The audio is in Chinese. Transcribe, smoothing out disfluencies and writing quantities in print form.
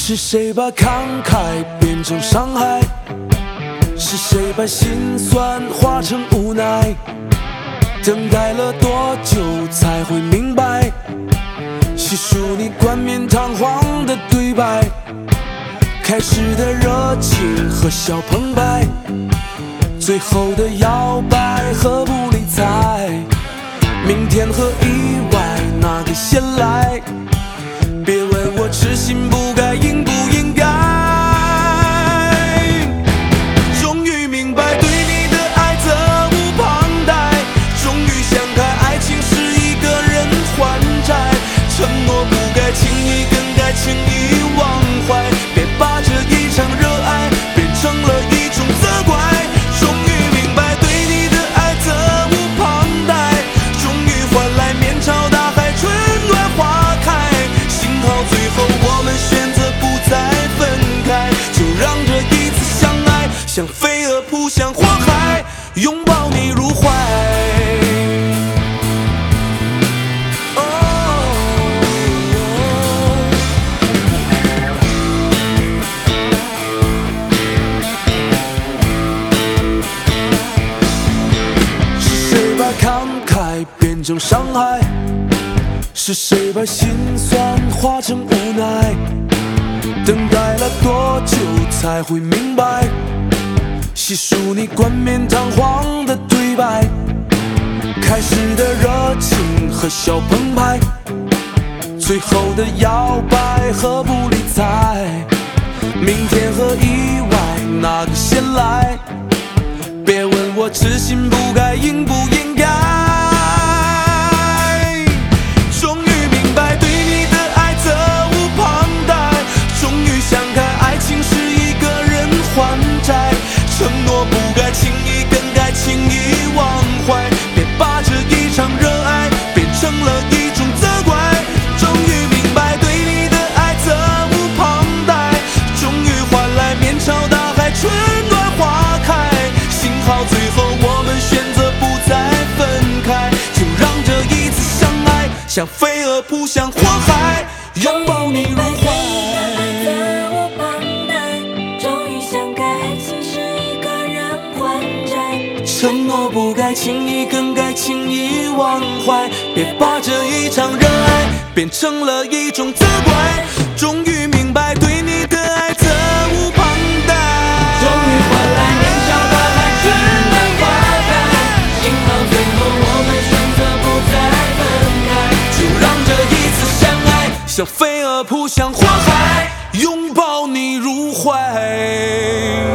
是谁把慷慨变成伤害？是谁把心酸化成无奈？等待了多久才会明白？细数你冠冕堂皇的对白，开始的热情和笑澎湃，最后的摇摆和不理睬。明天和意外哪个先来？别问我痴心不该应不应该。终于明白对你的爱责无旁贷，终于想开爱情是一个人还债，承诺不该轻易更该轻易忘怀，别把这一场热爱变成了一种责怪。终于明白对你的爱责无旁贷，终于换来面朝大海春暖花开，幸好最后我们选择不再分开，就让这一次相爱像飞蛾扑向火海，拥抱你入怀。慷慨变成伤害，是谁把心酸化成无奈？等待了多久才会明白？细数你冠冕堂皇的对白，开始的热情和笑澎湃，最后的摇摆和不理睬。明天和意外哪个先来？别问我痴心不该应不应该。终于明白对你的爱责无旁贷，终于想开爱情是一个人还债，承诺不该轻易更该轻易忘怀，别把这一场热爱变成了一种责怪。终于明白对你的爱责无旁贷，终于换来面朝大海春暖花开，幸好最后我们选择不再分开，就让这一次相爱像飞蛾扑向火海，拥抱你入怀。 责无旁贷，终于想开爱情是一个人还债， 承诺不该轻易更该轻易忘怀，别把这一场热爱变成了一种责怪。终于明白对你的爱责无旁贷， 终于换来面朝大海春暖花开，幸好最后我们选择不再分开， 就让这一次相爱像飞蛾扑向火海，拥抱你入怀。